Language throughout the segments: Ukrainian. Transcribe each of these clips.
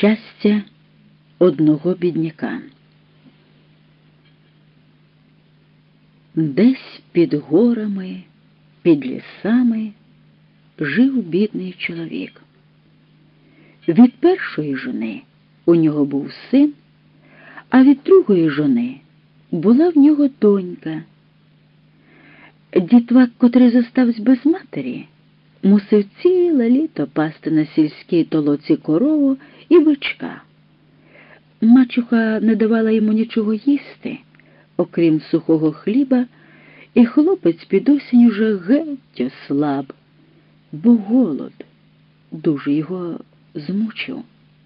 Щастя одного бідняка. Десь під горами, під лісами жив бідний чоловік. Від першої жони у нього був син, а від другої жони була в нього донька. Дітвак, котрий зостався без матері, мусив ціле літо пасти на сільській толоці корову і бичка. Мачуха не давала йому нічого їсти, окрім сухого хліба, і хлопець під осінь уже геть ослаб, бо голод дуже його змучив.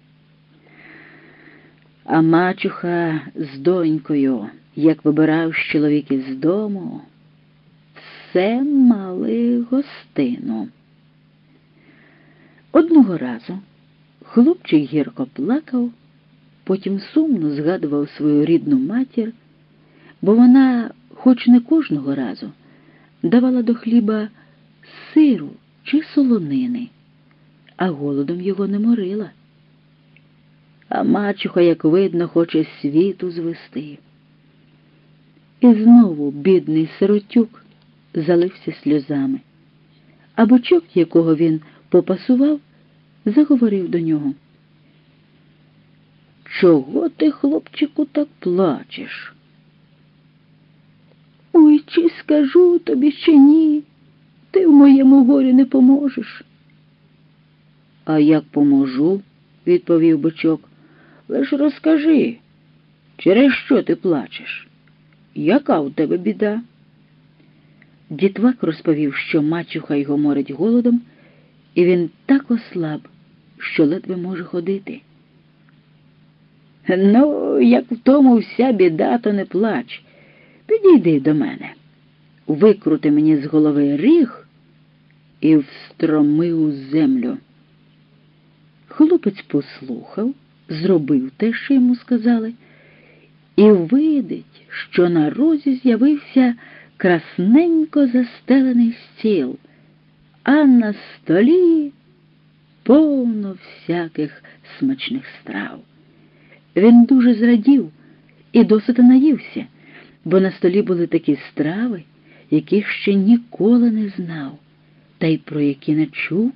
А мачуха з донькою, як вибирав чоловік із дому, все мали гостину. Одного разу хлопчик гірко плакав, потім сумно згадував свою рідну матір, бо вона, хоч не кожного разу, давала до хліба сиру чи солонини, а голодом його не морила. А мачуха, як видно, хоче світу звести. І знову бідний сиротюк залився сльозами, а бичок, якого він попасував, заговорив до нього. «Чого ти, хлопчику, так плачеш?» «Ой, чи скажу тобі, чи ні, ти в моєму горі не поможеш». «А як поможу?» – відповів бичок. «Лиш розкажи, через що ти плачеш? Яка у тебе біда?» Дітвак розповів, що мачуха його морить голодом, і він так ослаб, що ледве може ходити. «Ну, як в тому вся біда, то не плач. Підійди до мене, викрути мені з голови ріг і встроми у землю». Хлопець послухав, зробив те, що йому сказали, і видить, що на розі з'явився красненько застелений стіл, а на столі повно всяких смачних страв. Він дуже зрадів і досить наївся, бо на столі були такі страви, яких ще ніколи не знав, та й про які не чув.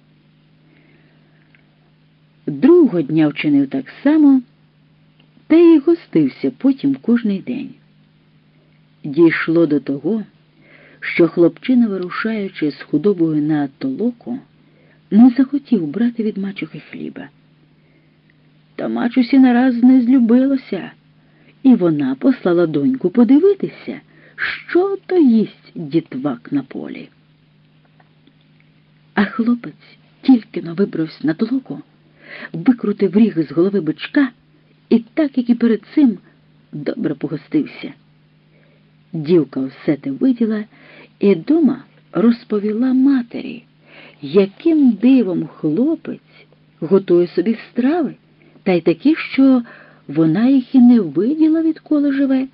Другого дня вчинив так само, та й гостився потім кожний день. Дійшло до того, що хлопчина, вирушаючи з худобою на толоку, не захотів брати від мачухи хліба. Та мачусі нараз не злюбилося, і вона послала доньку подивитися, що то їсть дітвак на полі. А хлопець тільки-но вибрався на толоку, викрутив ріг з голови бичка і так, як і перед цим, добре погостився. Дівка все те виділа і дома розповіла матері, яким дивом хлопець готує собі страви, та й такі, що вона їх і не виділа, відколи живе.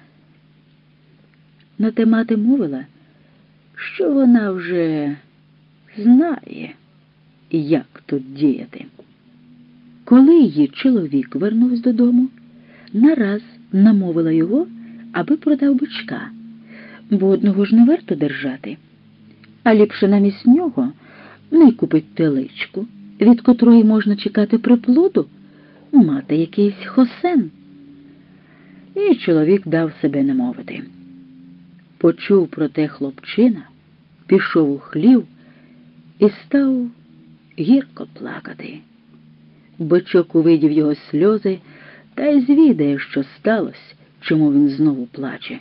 На те мати мовила, що вона вже знає, як тут діяти. Коли її чоловік вернувся додому, нараз намовила його, аби продав бичка, бо одного ж не варто держати, а ліпше намість нього не купить теличку, від котрої можна чекати приплоду, мати якийсь хосен. І чоловік дав себе намовити. Почув про те хлопчина, пішов у хлів і став гірко плакати. Бичок увидів його сльози та й звідає, що сталося, чому він знову плаче.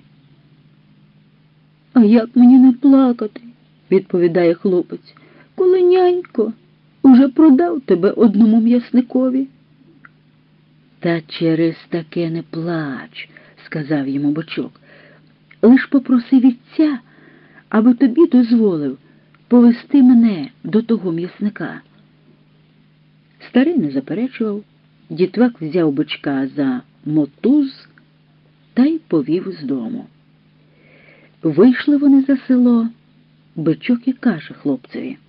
«А як мені не плакати?» – відповідає хлопець. «Коли нянько уже продав тебе одному м'ясникові». «Та через таке не плач», – сказав йому бичок. «Лиш попроси вітця, аби тобі дозволив повести мене до того м'ясника». Старий не заперечував, дітвак взяв бичка за мотуз та й повів з дому. Вийшли вони за село, бичок і каже хлопцеві: